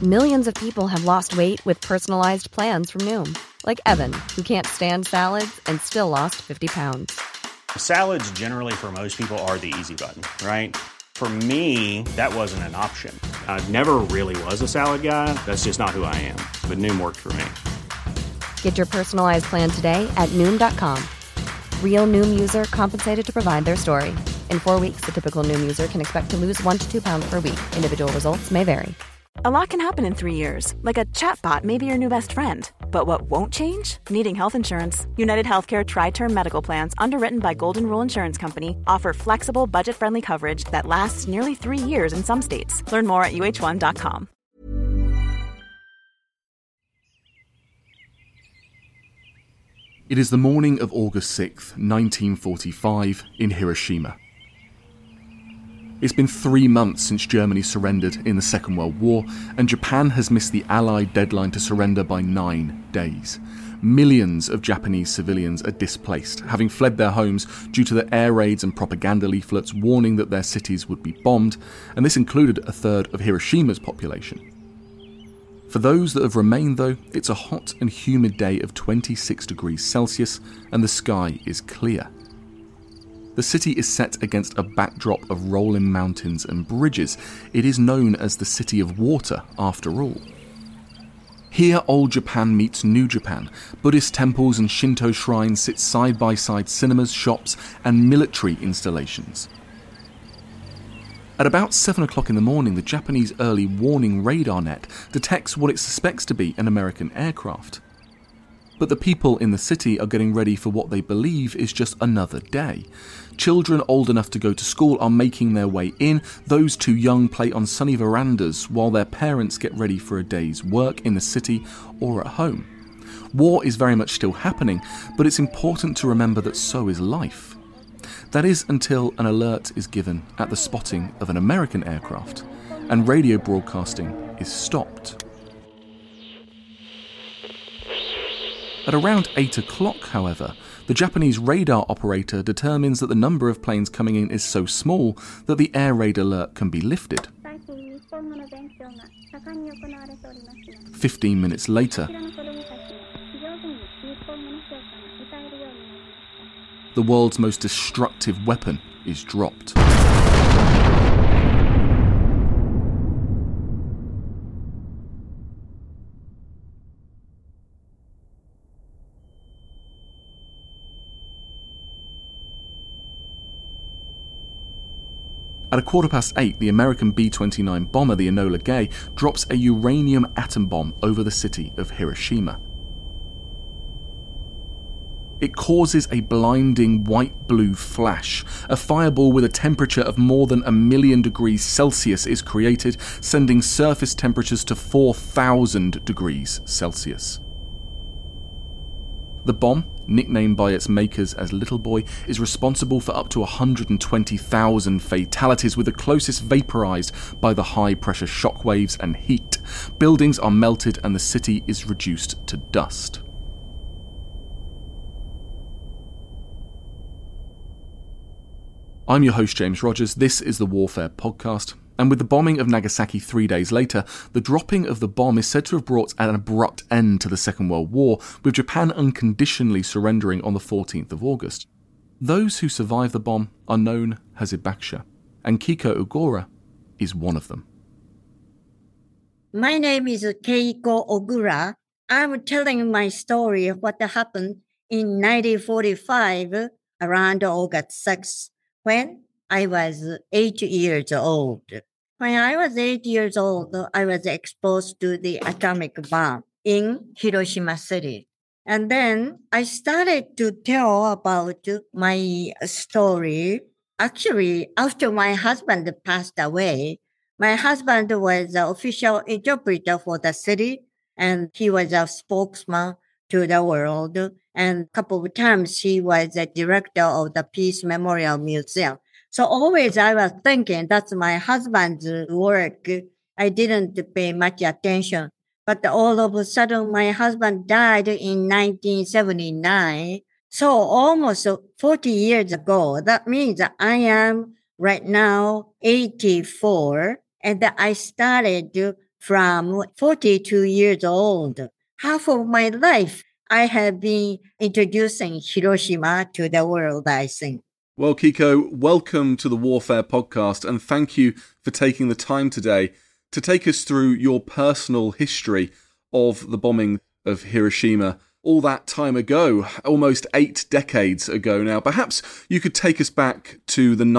Millions of people have lost weight with personalized plans from Noom. Like Evan, who can't stand salads and still lost 50 pounds. Salads generally for most people are the easy button, right? For me, that wasn't an option. I never really was a salad guy. That's just not who I am. But Noom worked for me. Get your personalized plan today at Noom.com. Real Noom user compensated to provide their story. In 4 weeks, the typical Noom user can expect to lose 1 to 2 pounds per week. Individual results may vary. A lot can happen in 3 years, like a chatbot may be your new best friend. But what won't change? Needing health insurance. United Healthcare Tri-Term Medical Plans, underwritten by Golden Rule Insurance Company, offer flexible, budget-friendly coverage that lasts nearly 3 years in some states. Learn more at uh1.com. It is the morning of August 6th, 1945, in Hiroshima. It's been 3 months since Germany surrendered in the Second World War, and Japan has missed the Allied deadline to surrender by 9 days. Millions of Japanese civilians are displaced, having fled their homes due to the air raids and propaganda leaflets warning that their cities would be bombed, and this included a third of Hiroshima's population. For those that have remained, though, it's a hot and humid day of 26 degrees Celsius, and the sky is clear. The city is set against a backdrop of rolling mountains and bridges. It is known as the City of Water, after all. Here, old Japan meets new Japan. Buddhist temples and Shinto shrines sit side by side cinemas, shops, and military installations. At about 7 o'clock in the morning, the Japanese early warning radar net detects what it suspects to be an American aircraft. But the people in the city are getting ready for what they believe is just another day. Children old enough to go to school are making their way in. Those too young play on sunny verandas while their parents get ready for a day's work in the city or at home. War is very much still happening, but it's important to remember that so is life. That is until an alert is given at the spotting of an American aircraft, and radio broadcasting is stopped. At around 8 o'clock, however, the Japanese radar operator determines that the number of planes coming in is so small that the air raid alert can be lifted. 15 minutes later, the world's most destructive weapon is dropped. At 8:15, the American B-29 bomber, the Enola Gay, drops a uranium atom bomb over the city of Hiroshima. It causes a blinding white-blue flash. A fireball with a temperature of more than 1,000,000 degrees Celsius is created, sending surface temperatures to 4,000 degrees Celsius. The bomb, nicknamed by its makers as Little Boy, is responsible for up to 120,000 fatalities, with the closest vaporized by the high-pressure shockwaves and heat. Buildings are melted and the city is reduced to dust. I'm your host, James Rogers. This is the Warfare Podcast. And with the bombing of Nagasaki 3 days later, the dropping of the bomb is said to have brought an abrupt end to the Second World War, with Japan unconditionally surrendering on the 14th of August. Those who survived the bomb are known as Hibakusha, and Keiko Ogura is one of them. My name is Keiko Ogura. I'm telling my story of what happened in 1945 around August 6th, when I was 8 years old. When I was 8 years old, I was exposed to the atomic bomb in Hiroshima City. And then I started to tell about my story. Actually, after my husband passed away, my husband was the official interpreter for the city, and he was a spokesman to the world. And a couple of times he was the director of the Peace Memorial Museum. So always I was thinking that's my husband's work. I didn't pay much attention. But all of a sudden, my husband died in 1979. So almost 40 years ago. That means I am right now 84. And I started from 42 years old. Half of my life, I have been introducing Hiroshima to the world, I think. Well, Kiko, welcome to the Warfare Podcast, and thank you for taking the time today to take us through your personal history of the bombing of Hiroshima all that time ago, almost 8 decades ago now. Perhaps you could take us back to the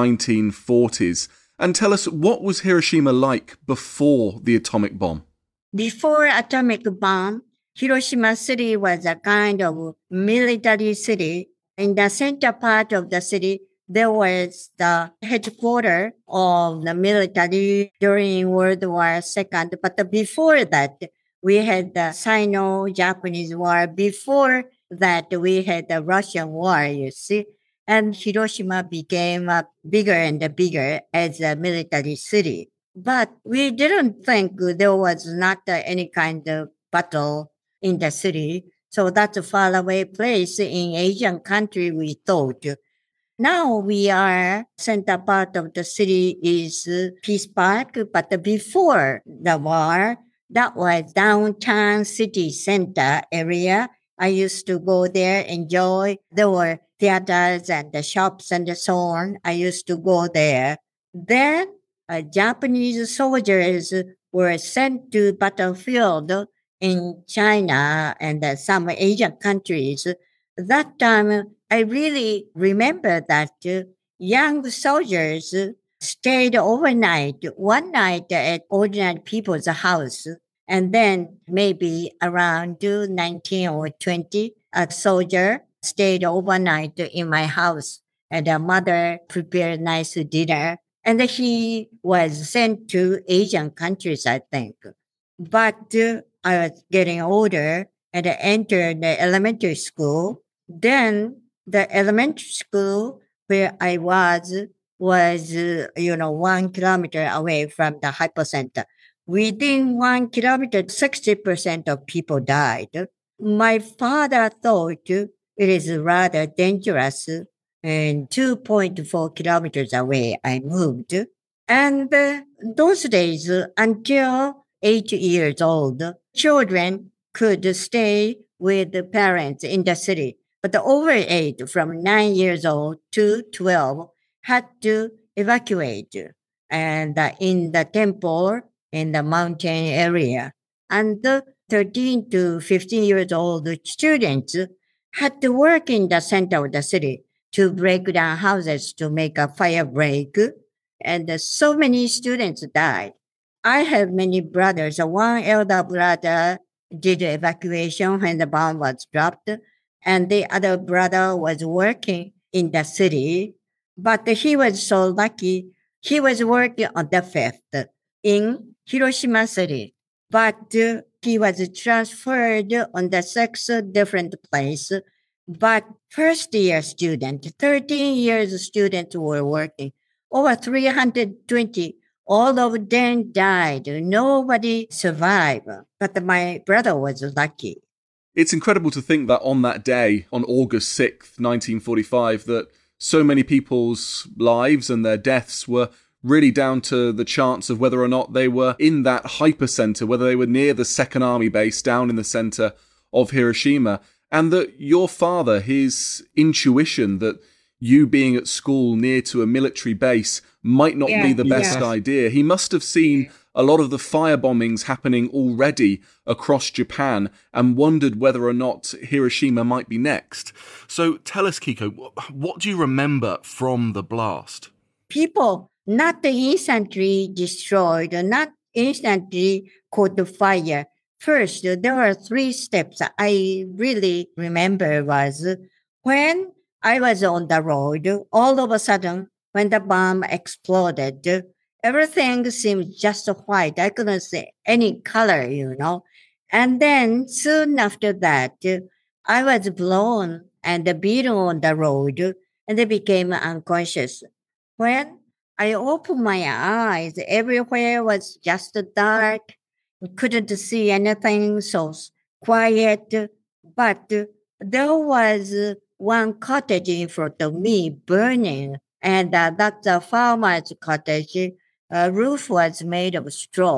1940s and tell us, what was Hiroshima like before the atomic bomb? Before atomic bomb, Hiroshima city was a kind of military city. In the center part of the city, there was the headquarters of the military during World War II. But before that, we had the Sino-Japanese War. Before that, we had the Russian War, you see. And Hiroshima became bigger and bigger as a military city. But we didn't think there was not any kind of battle in the city. So that's a faraway place in Asian country, we thought. Now we are, center part of the city is Peace Park, but before the war, that was downtown city center area. I used to go there, enjoy. There were theaters and the shops and so on. I used to go there. Then Japanese soldiers were sent to battlefield in China and some Asian countries. That time, I really remember that young soldiers stayed overnight, one night at ordinary people's house. And then maybe around 19 or 20, a soldier stayed overnight in my house. And a mother prepared nice dinner. And he was sent to Asian countries, I think. But I was getting older and I entered the elementary school. Then the elementary school where I was 1 kilometer away from the hypocenter. Within 1 kilometer, 60% of people died. My father thought it is rather dangerous, and 2.4 kilometers away I moved. And those days, until 8 years old, children could stay with the parents in the city. But over 8, from 9 years old to 12, had to evacuate and in the temple in the mountain area. And the 13 to 15 years old students had to work in the center of the city to break down houses to make a fire break. And so many students died. I have many brothers. One elder brother did evacuation when the bomb was dropped, and the other brother was working in the city. But he was so lucky. He was working on the 5th in Hiroshima City. But he was transferred on the 6th different place. But first year student, 13 years students were working. Over 320. All of them died. Nobody survived. But my brother was lucky. It's incredible to think that on that day, on August 6th, 1945, that so many people's lives and their deaths were really down to the chance of whether or not they were in that hypercenter, whether they were near the 2nd Army base down in the center of Hiroshima, and that your father, his intuition that you being at school near to a military base might not be the best idea. He must have seen a lot of the fire bombings happening already across Japan and wondered whether or not Hiroshima might be next. So tell us, Kiko, what do you remember from the blast? People not instantly destroyed, not instantly caught the fire. First, there were 3 steps I really remember was when I was on the road, all of a sudden, when the bomb exploded, everything seemed just white. I couldn't see any color, And then soon after that, I was blown and beaten on the road and I became unconscious. When I opened my eyes, everywhere was just dark. I couldn't see anything, so quiet. But there was one cottage in front of me burning, and that's a farmer's cottage. Roof was made of straw,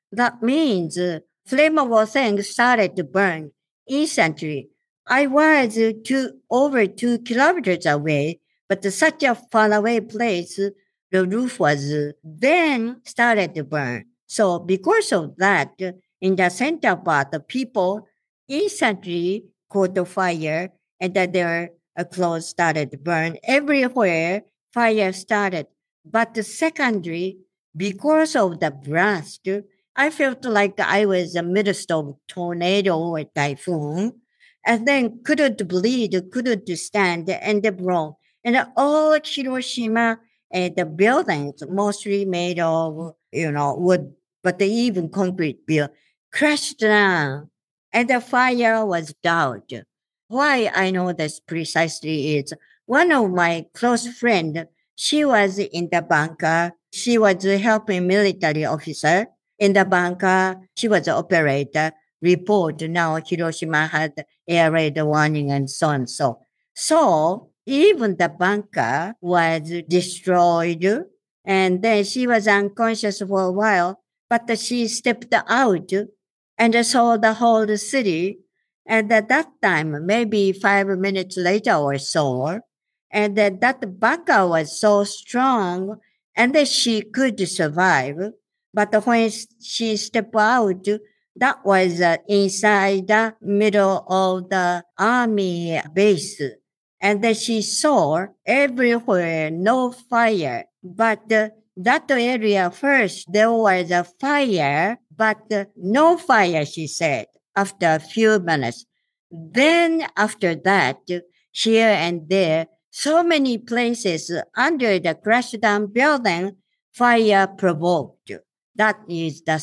That means flammable things started to burn instantly. I was over 2 kilometers away, but such a far away place, the roof was then started to burn. So because of that, in the center part, the people instantly caught the fire and that their clothes started to burn. Everywhere, fire started. But the secondary, because of the blast, I felt like I was in the midst of tornado or typhoon, and then couldn't breathe, couldn't stand, and the broke. And all Hiroshima, the buildings, mostly made of, wood, but even concrete built, crashed down, and the fire was doused. Why I know this precisely is one of my close friends, she was in the bunker. She was helping military officer in the bunker. She was an operator. Report now Hiroshima had air raid warning and so on. So even the bunker was destroyed, and then she was unconscious for a while, but she stepped out and saw the whole city. And at that time, maybe 5 minutes later or so, and that bunker was so strong and that she could survive. But when she stepped out, that was inside the middle of the army base. And then she saw everywhere no fire. But that area first, there was a fire, but no fire, she said, after a few minutes. Then after that, here and there, so many places under the crashed down building, fire provoked. That was the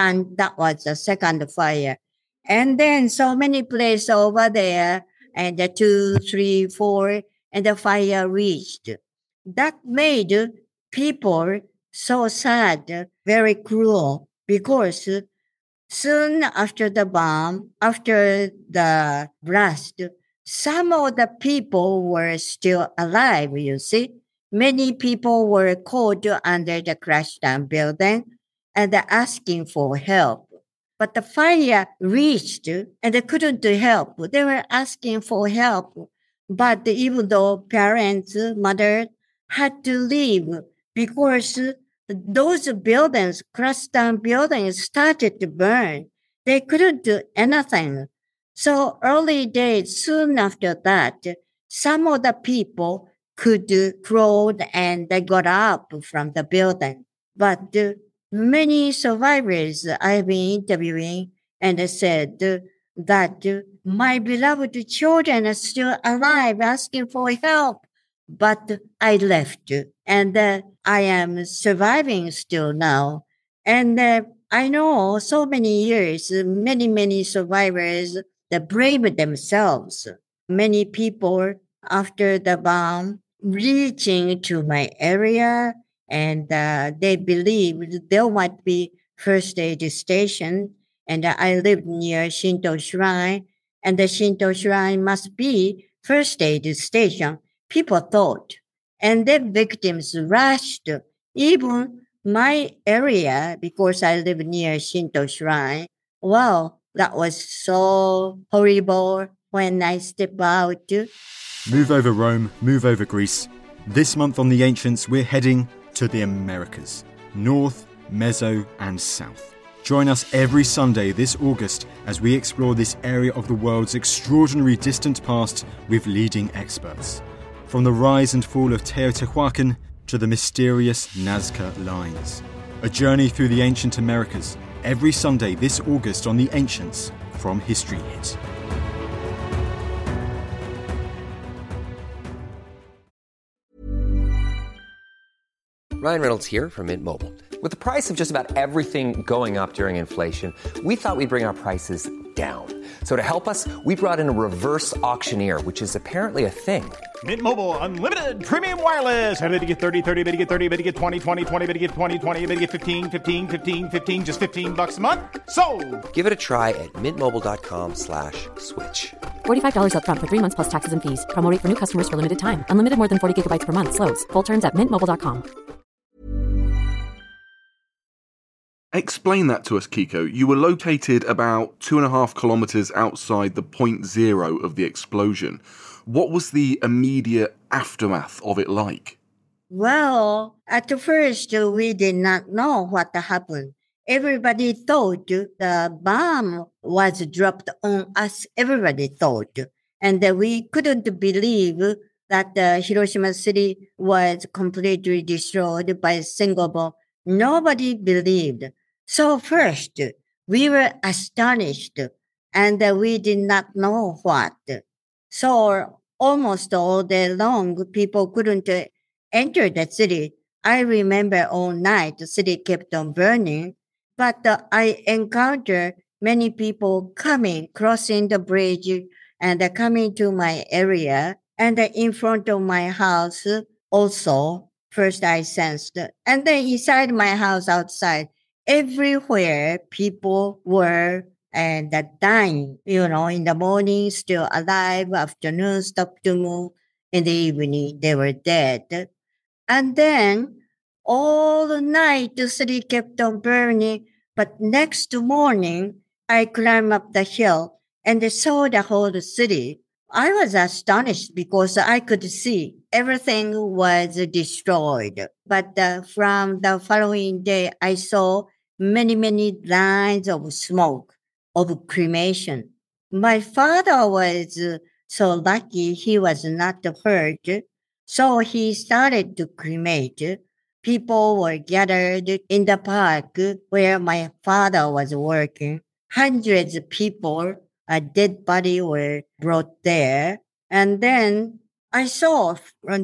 second fire. And then so many places over there, and the 2, 3, 4, and the fire reached. That made people so sad, very cruel, because soon after the bomb, after the blast, some of the people were still alive, you see. Many people were caught under the crashed down building and asking for help. But the fire reached and they couldn't help. They were asking for help. But even though parents, mother, had to leave because those buildings, crashed down buildings, started to burn. They couldn't do anything. So early days, soon after that, some of the people could crawl and they got up from the building. But many survivors I've been interviewing and said that my beloved children are still alive asking for help. But I left and I am surviving still now. And I know so many years, many survivors that brave themselves. Many people after the bomb reaching to my area and they believe there might be first aid station. And I live near Shinto Shrine and the Shinto Shrine must be first aid station. People thought, and the victims rushed. Even my area, because I live near Shinto Shrine, wow, that was so horrible when I stepped out. Move over Rome, move over Greece. This month on The Ancients, we're heading to the Americas, North, Meso and South. Join us every Sunday this August as we explore this area of the world's extraordinary distant past with leading experts. From the rise and fall of Teotihuacan to the mysterious Nazca Lines. A journey through the ancient Americas, every Sunday this August on The Ancients from History Hit. Ryan Reynolds here from Mint Mobile. With the price of just about everything going up during inflation, we thought we'd bring our prices down. So to help us, we brought in a reverse auctioneer, which is apparently a thing. Mint Mobile Unlimited Premium Wireless. How to get 30, 30, bit to get 30, bit to get 20, 20, 20, bit to get 20, 20, bit to get 15, 15, 15, 15, just $15 a month? Sold! Give it a try at mintmobile.com/switch. $45 up front for 3 months plus taxes and fees. Promo rate for new customers for limited time. Unlimited more than 40 gigabytes per month. Slows full terms at mintmobile.com. Explain that to us, Kiko. You were located about 2.5 kilometers outside the point zero of the explosion. What was the immediate aftermath of it like? Well, at first, we did not know what happened. Everybody thought the bomb was dropped on us. Everybody thought. And we couldn't believe that Hiroshima City was completely destroyed by a single bomb. Nobody believed. So first, we were astonished and we did not know what. So almost all day long, people couldn't enter the city. I remember all night the city kept on burning, but I encountered many people coming, crossing the bridge and coming to my area. And in front of my house also, first I sensed. And then inside my house, outside, everywhere people were and dying, in the morning, still alive, afternoon, stopped to move, in the evening, they were dead. And then all the night, the city kept on burning. But next morning, I climbed up the hill and saw the whole city. I was astonished because I could see everything was destroyed. But from the following day, I saw many, many lines of smoke of cremation. My father was so lucky he was not hurt. So he started to cremate. People were gathered in the park where my father was working. Hundreds of people, a dead body were brought there. And then I saw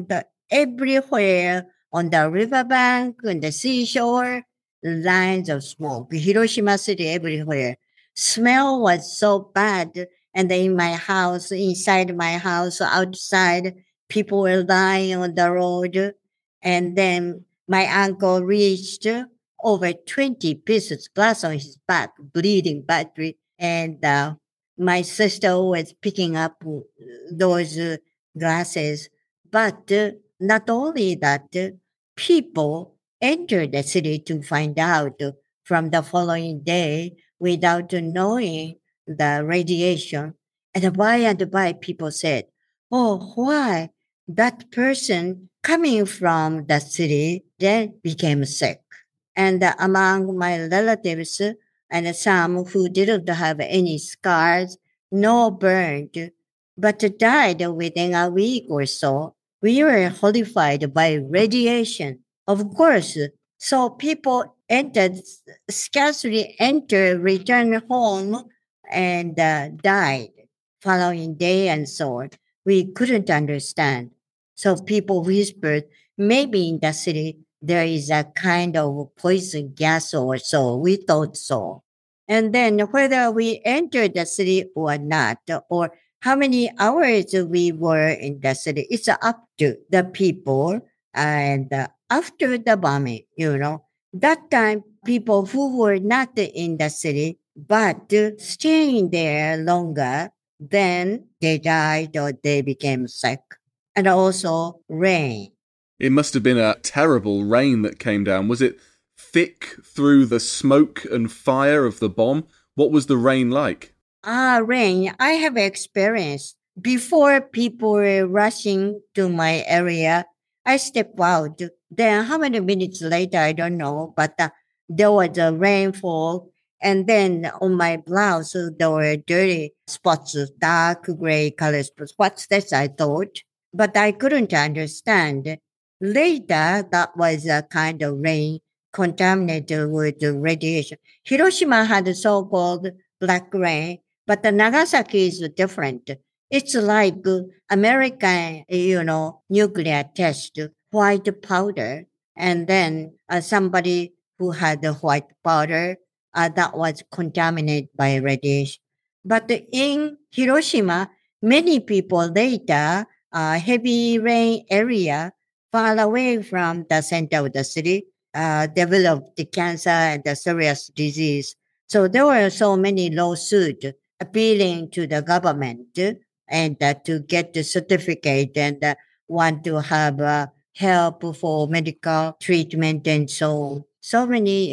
everywhere on the riverbank, on the seashore, lines of smoke. Hiroshima City everywhere. Smell was so bad. And in my house, inside my house, outside, people were lying on the road. And then my uncle reached over 20 pieces glass on his back, bleeding badly. And my sister was picking up those glasses. But not only that, people entered the city to find out from the following day without knowing the radiation. And by people said, oh, why? That person coming from the city then became sick. And among my relatives and some who didn't have any scars, no burned, but died within a week or so, we were horrified by radiation. Of course, so people scarcely returned home and died following day and so on. We couldn't understand. So people whispered, maybe in the city there is a kind of poison gas or so. We thought so. And then whether we entered the city or not, or how many hours we were in the city, it's up to the people. And after the bombing, that time people who were not in the city, but staying there longer, then they died or they became sick. And also rain. It must have been a terrible rain that came down. Was it thick through the smoke and fire of the bomb? What was the rain like? Rain, I have experienced. Before people were rushing to my area, I stepped out. Then how many minutes later, I don't know, but there was a rainfall. And then on my blouse, there were dirty spots, dark gray color spots. What's this, I thought. But I couldn't understand. Later, that was a kind of rain contaminated with radiation. Hiroshima had a so-called black rain, but the Nagasaki is different. It's like American, nuclear test, white powder. And then somebody who had the white powder, that was contaminated by radiation. But in Hiroshima, many people later, heavy rain area far away from the center of the city, developed the cancer and the serious disease. So there were so many lawsuits appealing to the government and to get the certificate and want to have help for medical treatment and so on. So many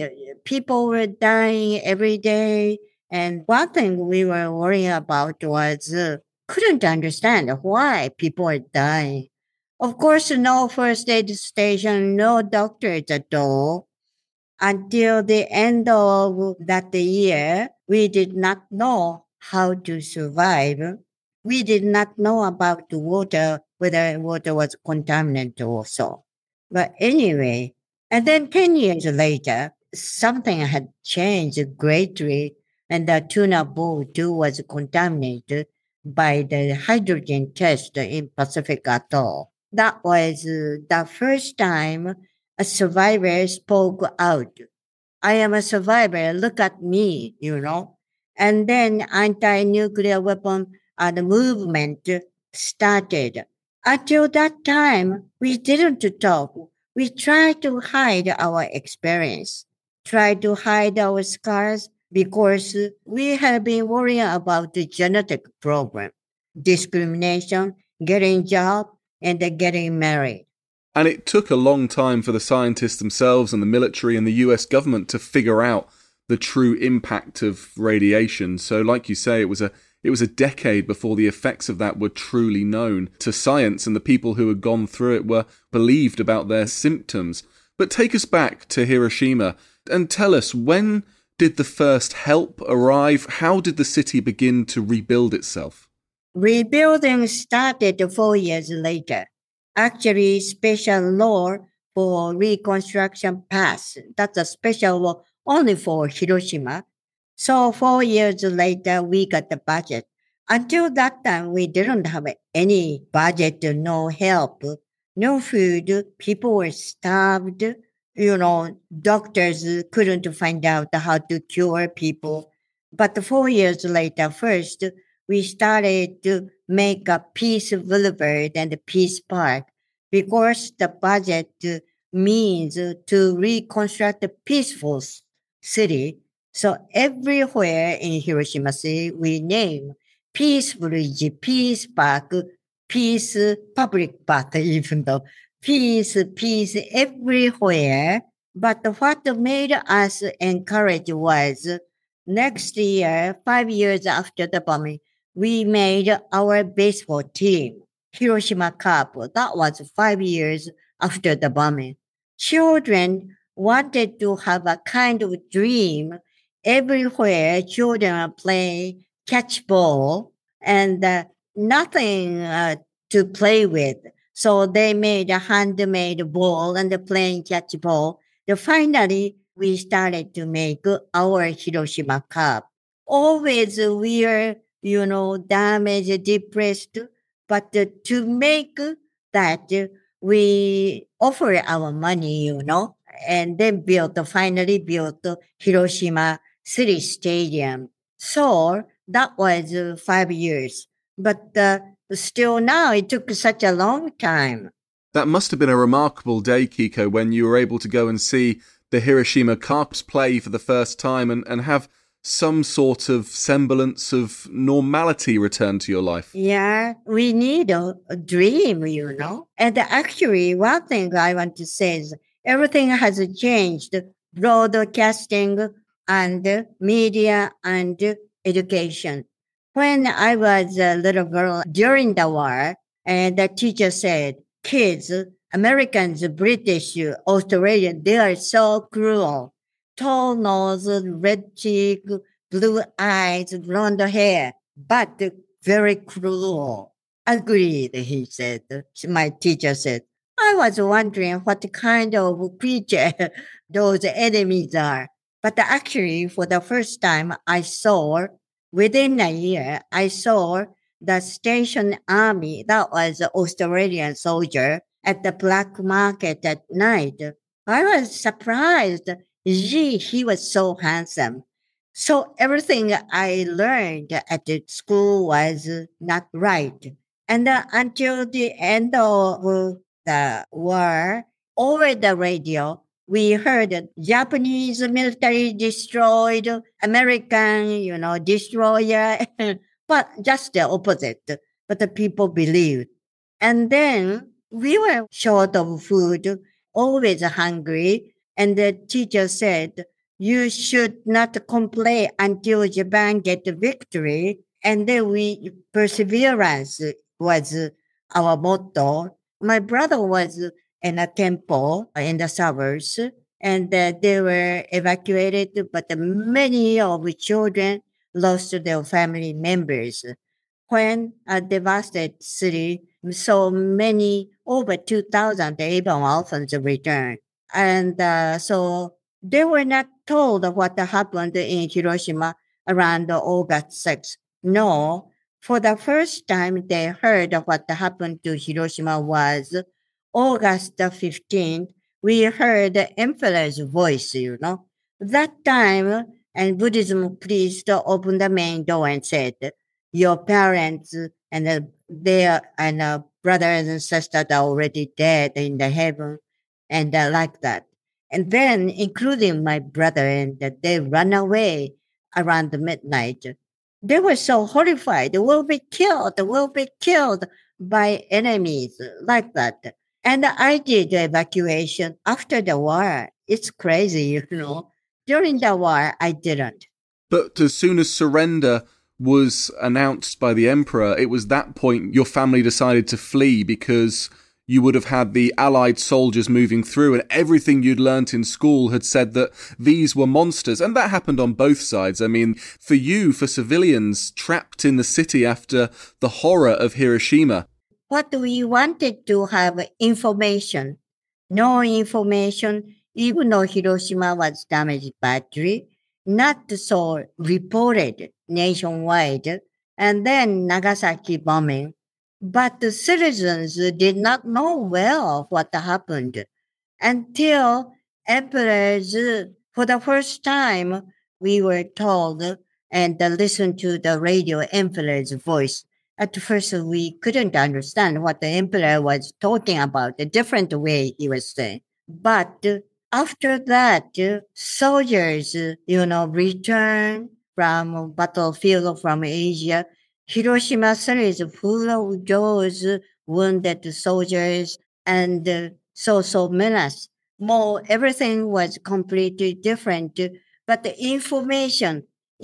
people were dying every day. And one thing we were worrying about was couldn't understand why people are dying. Of course, no first aid station, no doctors at all. Until the end of that year, we did not know how to survive. We did not know about the water, whether water was contaminated or so. But anyway, and then 10 years later, something had changed greatly, and the tuna bowl too was contaminated by the hydrogen test in Pacific Atoll. That was the first time a survivor spoke out. I am a survivor, look at me, And then anti-nuclear weapon the movement started. Until that time, we didn't talk. We tried to hide our experience, tried to hide our scars because we had been worrying about the genetic problem, discrimination, getting job, and getting married. And it took a long time for the scientists themselves and the military and the US government to figure out the true impact of radiation. So like you say, it was a decade before the effects of that were truly known to science, and the people who had gone through it were believed about their symptoms. But take us back to Hiroshima and tell us, when did the first help arrive? How did the city begin to rebuild itself? Rebuilding started 4 years later. Actually, special law for reconstruction passed. That's a special law only for Hiroshima. So 4 years later, we got the budget. Until that time, we didn't have any budget, no help, no food. People were starved. Doctors couldn't find out how to cure people. But 4 years later, first, we started to make a Peace Boulevard and a Peace Park because the budget means to reconstruct a peaceful city. So everywhere in Hiroshima City, we name Peace Bridge, Peace Park, Peace Public Park, even though peace everywhere. But what made us encourage was next year, 5 years after the bombing, we made our baseball team, Hiroshima Cup. That was 5 years after the bombing. Children wanted to have a kind of dream. Everywhere, children play catch ball and nothing to play with. So they made a handmade ball and playing catch ball. Finally, we started to make our Hiroshima Cup. Always we are, damaged, depressed, but to make that, we offer our money, and then finally built Hiroshima City Stadium. So that was 5 years. But still now, it took such a long time. That must have been a remarkable day, Kiko, when you were able to go and see the Hiroshima Carps play for the first time and have some sort of semblance of normality return to your life. Yeah, we need a dream, And actually, one thing I want to say is everything has changed. Broadcasting and media and education. When I was a little girl during the war, and the teacher said, kids, Americans, British, Australian, they are so cruel. Tall nose, red cheek, blue eyes, blonde hair, but very cruel. Agreed, he said. My teacher said. I was wondering what kind of creature those enemies are. But actually, for the first time, within a year, I saw the station army, that was an Australian soldier, at the black market at night. I was surprised. He was so handsome. So everything I learned at the school was not right. And until the end of the war, over the radio, we heard that Japanese military destroyed American, destroyer, but just the opposite. But the people believed. And then we were short of food, always hungry. And the teacher said, you should not complain until Japan get the victory. And then perseverance was our motto. My brother was in a temple in the suburbs, and they were evacuated, but many of the children lost their family members. When a devastated city, so many, over 2,000 even orphans returned. And so they were not told what happened in Hiroshima around August 6th. No, for the first time they heard of what happened to Hiroshima was August 15th. We heard the emperor's voice, That time, and Buddhism priest opened the main door and said, your parents and their brothers and sisters are already dead in the heaven, and like that. And then, including my brother, and they ran away around the midnight. They were so horrified. We'll be killed by enemies, like that. And I did the evacuation after the war. It's crazy, During the war, I didn't. But as soon as surrender was announced by the emperor, it was that point your family decided to flee because you would have had the Allied soldiers moving through, and everything you'd learnt in school had said that these were monsters. And that happened on both sides. I mean, for you, for civilians trapped in the city after the horror of Hiroshima. What we wanted to have information. No information, even though Hiroshima was damaged badly, not so reported nationwide, and then Nagasaki bombing. But the citizens did not know well what happened until emperors, for the first time, we were told and listened to the radio emperor's voice. At first, we couldn't understand what the emperor was talking about, a different way he was saying. But after that, soldiers, returned from battlefield from Asia. Hiroshima City is full of those wounded soldiers and so menace. More, everything was completely different. But the information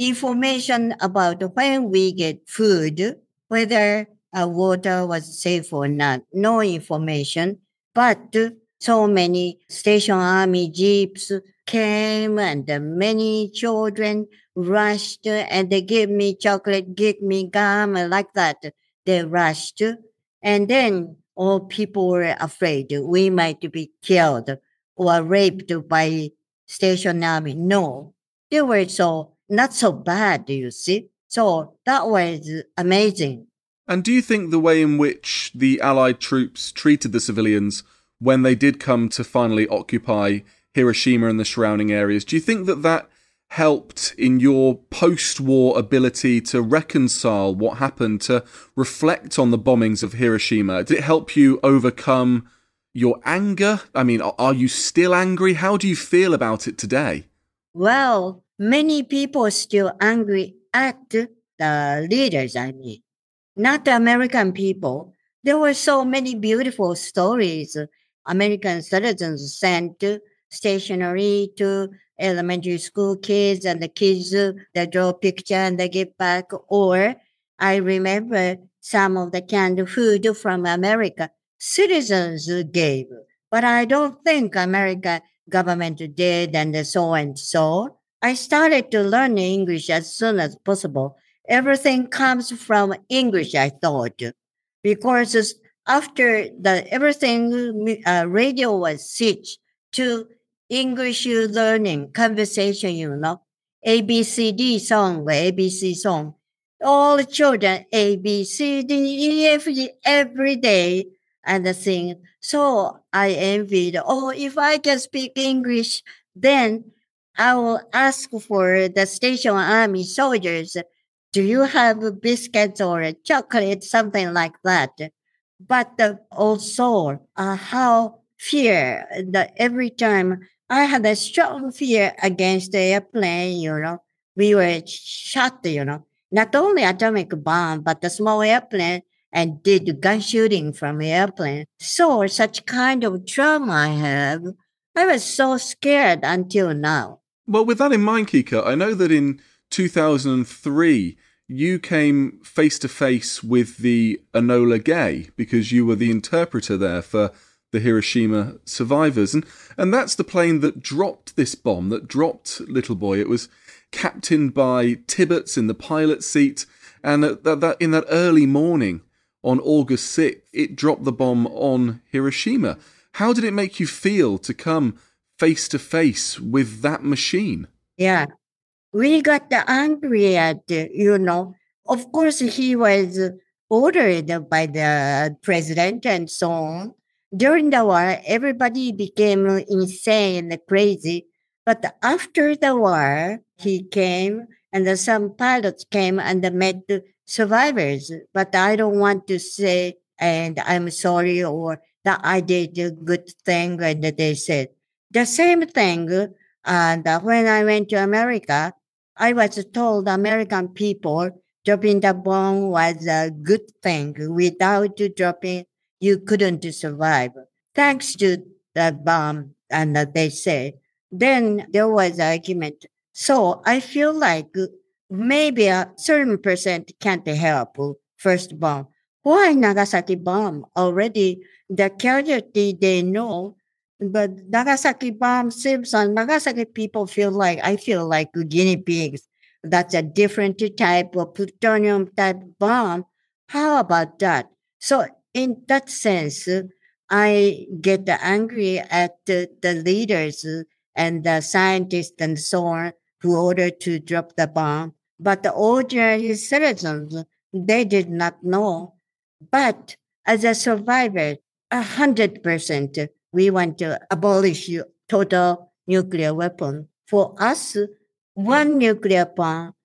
about when we get food, whether water was safe or not, no information. But so many station army jeeps came and many children rushed and they gave me chocolate, gave me gum, like that. They rushed. And then all people were afraid we might be killed or raped by station army. No, they were not so bad, you see. So that was amazing. And do you think the way in which the Allied troops treated the civilians when they did come to finally occupy Hiroshima and the surrounding areas, do you think that helped in your post-war ability to reconcile what happened, to reflect on the bombings of Hiroshima? Did it help you overcome your anger? I mean, are you still angry? How do you feel about it today? Well, many people are still angry at the leaders, not the American people. There were so many beautiful stories. American citizens sent stationery to elementary school kids, and the kids they draw a picture and they give back. Or I remember some of the canned food from America citizens gave, but I don't think American government did, and so. I started to learn English as soon as possible. Everything comes from English, I thought, because after everything, radio was switched to English learning, conversation, ABCD song, ABC song. All the children, A, B, C, D, E, F, G, every day, and sing. So I envied, if I can speak English, then I will ask for the station army soldiers, do you have biscuits or chocolate, something like that? But also how fear, that every time I had a strong fear against the airplane, we were shot, not only atomic bomb, but the small airplane, and did gun shooting from the airplane. So such kind of trauma I have. I was so scared until now. Well, with that in mind, Kiko, I know that in 2003, you came face-to-face with the Enola Gay because you were the interpreter there for the Hiroshima survivors. And that's the plane that dropped this bomb, that dropped Little Boy. It was captained by Tibbets in the pilot seat. And in that early morning on August 6th, it dropped the bomb on Hiroshima. How did it make you feel to come face-to-face with that machine? Yeah. We got angry at, of course, he was ordered by the president and so on. During the war, everybody became insane and crazy. But after the war, he came and some pilots came and met the survivors. But I don't want to say, and I'm sorry, or that I did a good thing, and they said. The same thing, and when I went to America, I was told American people dropping the bomb was a good thing. Without dropping, you couldn't survive. Thanks to the bomb, and they say. Then there was argument. So I feel like maybe a certain percent can't help first bomb. Why Nagasaki bomb? Already the casualty they know, but Nagasaki bomb seems on Nagasaki people I feel like guinea pigs. That's a different type of plutonium type bomb. How about that? So in that sense, I get angry at the leaders and the scientists and so on who ordered to drop the bomb. But the ordinary citizens, they did not know. But as a survivor, 100%, we want to abolish total nuclear weapon. For us, one nuclear bomb,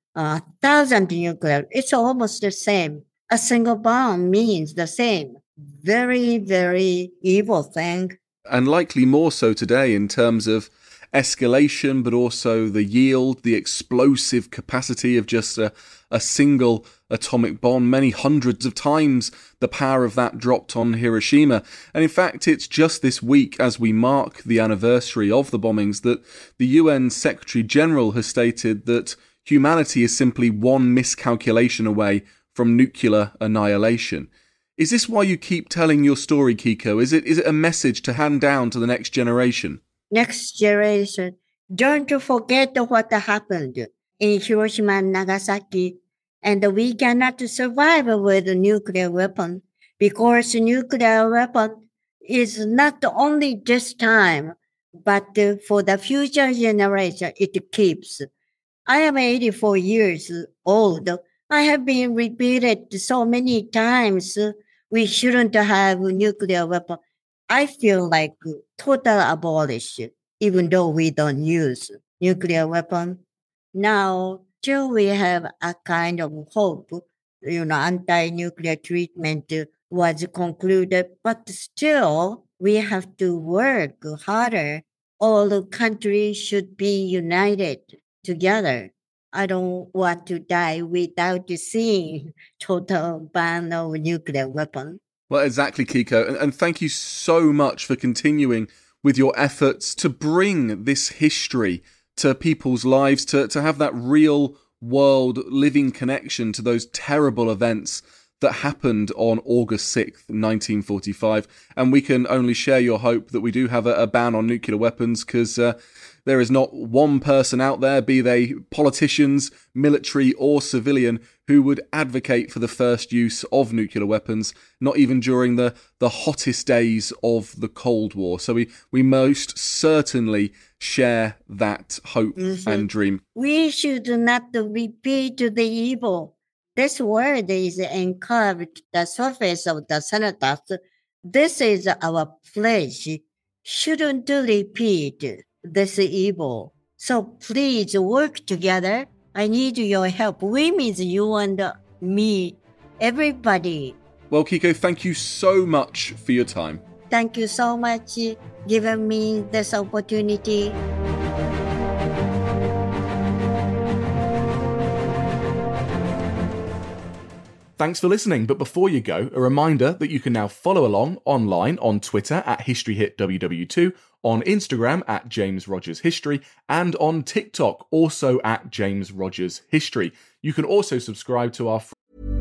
1,000 nuclear, it's almost the same. A single bomb means the same. Very, very evil thing. And likely more so today in terms of escalation, but also the yield, the explosive capacity of just a single atomic bomb, many hundreds of times the power of that dropped on Hiroshima. And in fact, it's just this week, as we mark the anniversary of the bombings, that the UN Secretary General has stated that humanity is simply one miscalculation away from nuclear annihilation. Is this why you keep telling your story, Kiko? Is it a message to hand down to the next generation? Next generation, don't forget what happened in Hiroshima and Nagasaki. And we cannot survive with a nuclear weapon because nuclear weapon is not only this time, but for the future generation, it keeps. I am 84 years old. I have been repeated so many times, we shouldn't have a nuclear weapon. I feel like total abolish, even though we don't use nuclear weapon. Now, still we have a kind of hope, anti-nuclear treatment was concluded, but still we have to work harder. All the countries should be united together. I don't want to die without seeing total ban of nuclear weapon. Well, exactly, Kiko. And thank you so much for continuing with your efforts to bring this history to people's lives, to have that real world living connection to those terrible events that happened on August 6th, 1945. And we can only share your hope that we do have a ban on nuclear weapons, because there is not one person out there, be they politicians, military or civilian, who would advocate for the first use of nuclear weapons, not even during the hottest days of the Cold War. So we most certainly share that hope and dream. We should not repeat the evil. This word is encarved the surface of the cenotaph. This is our pledge. Shouldn't repeat this evil. So please work together. I need your help. We means you and me, everybody. Well, Kiko, thank you so much for your time. Thank you so much for giving me this opportunity. Thanks for listening, but before you go, a reminder that you can now follow along online on Twitter at HistoryHitWW2 on Instagram at James Rogers History, and on TikTok, also at James Rogers History. You can also subscribe to our...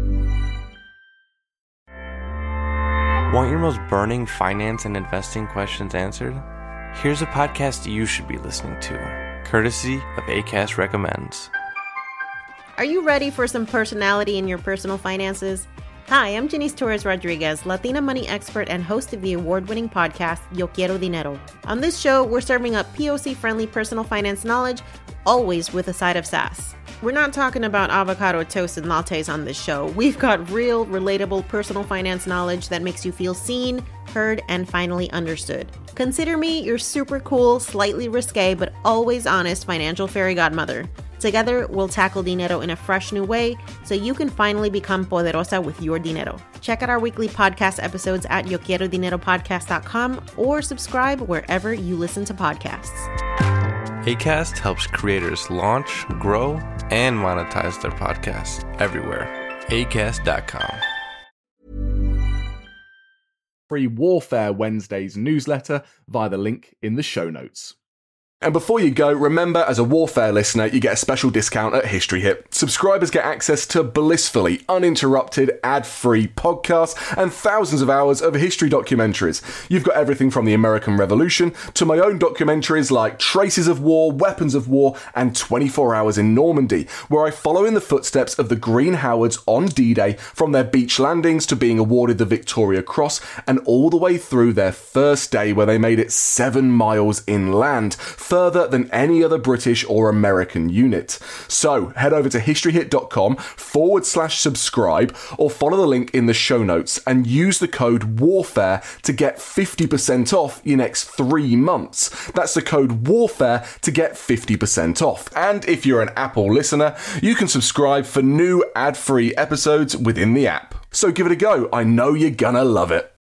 Want your most burning finance and investing questions answered? Here's a podcast you should be listening to, courtesy of Acast Recommends. Are you ready for some personality in your personal finances? Hi, I'm Janice Torres Rodriguez, Latina money expert and host of the award-winning podcast, Yo Quiero Dinero. On this show, we're serving up POC-friendly personal finance knowledge, always with a side of sass. We're not talking about avocado toast and lattes on this show. We've got real, relatable personal finance knowledge that makes you feel seen, heard, and finally understood. Consider me your super cool, slightly risque, but always honest financial fairy godmother. Together, we'll tackle dinero in a fresh new way so you can finally become poderosa with your dinero. Check out our weekly podcast episodes at YoQuieroDineroPodcast.com or subscribe wherever you listen to podcasts. Acast helps creators launch, grow, and monetize their podcasts everywhere. Acast.com. Free Warfare Wednesdays newsletter via the link in the show notes. And before you go, remember, as a Warfare listener, you get a special discount at History Hit. Subscribers get access to blissfully uninterrupted, ad-free podcasts and thousands of hours of history documentaries. You've got everything from the American Revolution to my own documentaries like Traces of War, Weapons of War, and 24 Hours in Normandy, where I follow in the footsteps of the Green Howards on D-Day, from their beach landings to being awarded the Victoria Cross, and all the way through their first day where they made it 7 miles inland, further than any other British or American unit. So head over to historyhit.com/subscribe or follow the link in the show notes and use the code WARFARE to get 50% off your next 3 months. That's the code WARFARE to get 50% off. And if you're an Apple listener, you can subscribe for new ad-free episodes within the app. So give it a go. I know you're gonna love it.